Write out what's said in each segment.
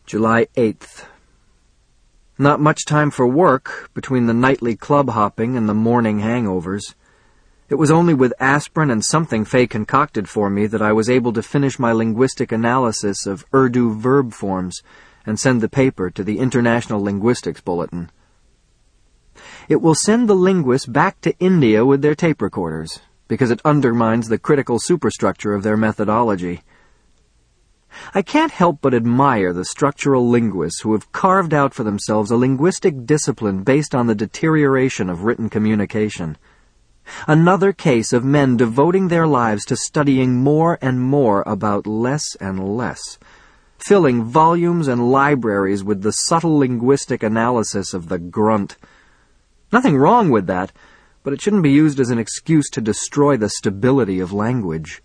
July 8th. Not much time for work between the nightly club hopping and the morning hangovers. It was only with aspirin and something Faye concocted for me that I was able to finish my linguistic analysis of Urdu verb forms and send the paper to the International Linguistics Bulletin. It will send the linguists back to India with their tape recorders, because it undermines the critical superstructure of their methodology. I can't help but admire the structural linguists who have carved out for themselves a linguistic discipline based on the deterioration of written communication. Another case of men devoting their lives to studying more and more about less and less, filling volumes and libraries with the subtle linguistic analysis of the grunt. Nothing wrong with that, but it shouldn't be used as an excuse to destroy the stability of language.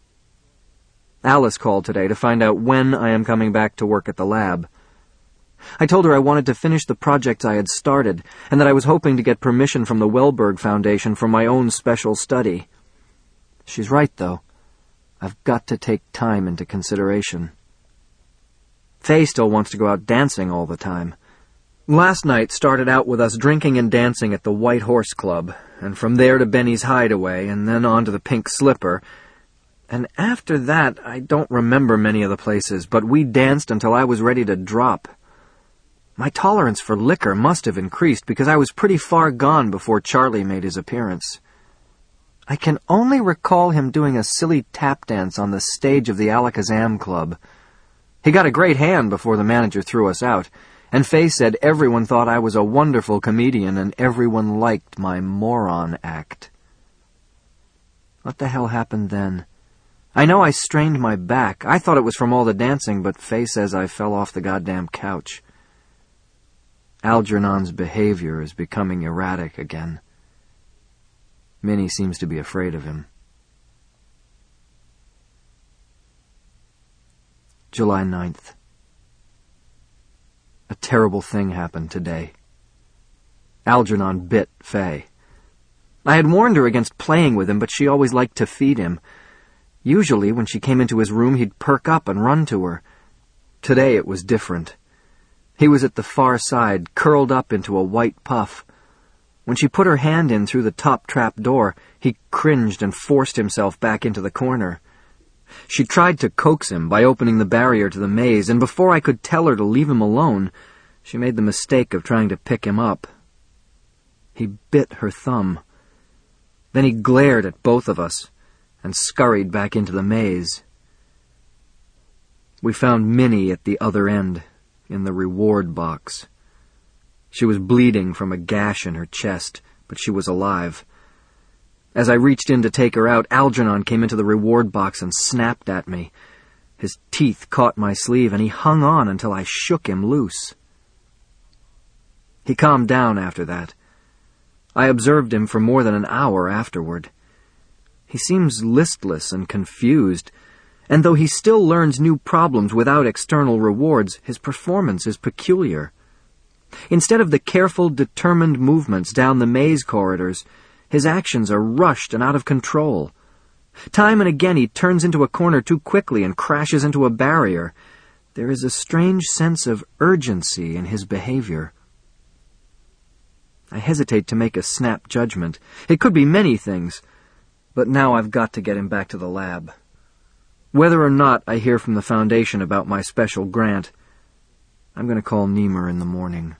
Alice called today to find out when I am coming back to work at the lab. I told her I wanted to finish the projects I had started, and that I was hoping to get permission from the Wellberg Foundation for my own special study. She's right, though. I've got to take time into consideration. Faye still wants to go out dancing all the time. Last night started out with us drinking and dancing at the White Horse Club, and from there to Benny's Hideaway, and then on to the Pink Slipper. And after that, I don't remember many of the places, but we danced until I was ready to drop. My tolerance for liquor must have increased because I was pretty far gone before Charlie made his appearance. I can only recall him doing a silly tap dance on the stage of the Alakazam Club. He got a great hand before the manager threw us out, and Faye said everyone thought I was a wonderful comedian and everyone liked my moron act. What the hell happened then? I know I strained my back. I thought it was from all the dancing, but Faye says I fell off the goddamn couch. Algernon's behavior is becoming erratic again. Minnie seems to be afraid of him. July 9th. A terrible thing happened today. Algernon bit Faye. I had warned her against playing with him, but she always liked to feed him. Usually, when she came into his room, he'd perk up and run to her. Today it was different. He was at the far side, curled up into a white puff. When she put her hand in through the top trap door, he cringed and forced himself back into the corner. She tried to coax him by opening the barrier to the maze, and before I could tell her to leave him alone, she made the mistake of trying to pick him up. He bit her thumb. Then he glared at both of us and scurried back into the maze. We found Minnie at the other end, in the reward box. She was bleeding from a gash in her chest, but she was alive. As I reached in to take her out, Algernon came into the reward box and snapped at me. His teeth caught my sleeve, and he hung on until I shook him loose. He calmed down after that. I observed him for more than an hour afterward. He seems listless and confused, and though he still learns new problems without external rewards, his performance is peculiar. Instead of the careful, determined movements down the maze corridors, his actions are rushed and out of control. Time and again he turns into a corner too quickly and crashes into a barrier. There is a strange sense of urgency in his behavior. I hesitate to make a snap judgment. It could be many things, but now I've got to get him back to the lab. Whether or not I hear from the Foundation about my special grant, I'm going to call Niemer in the morning.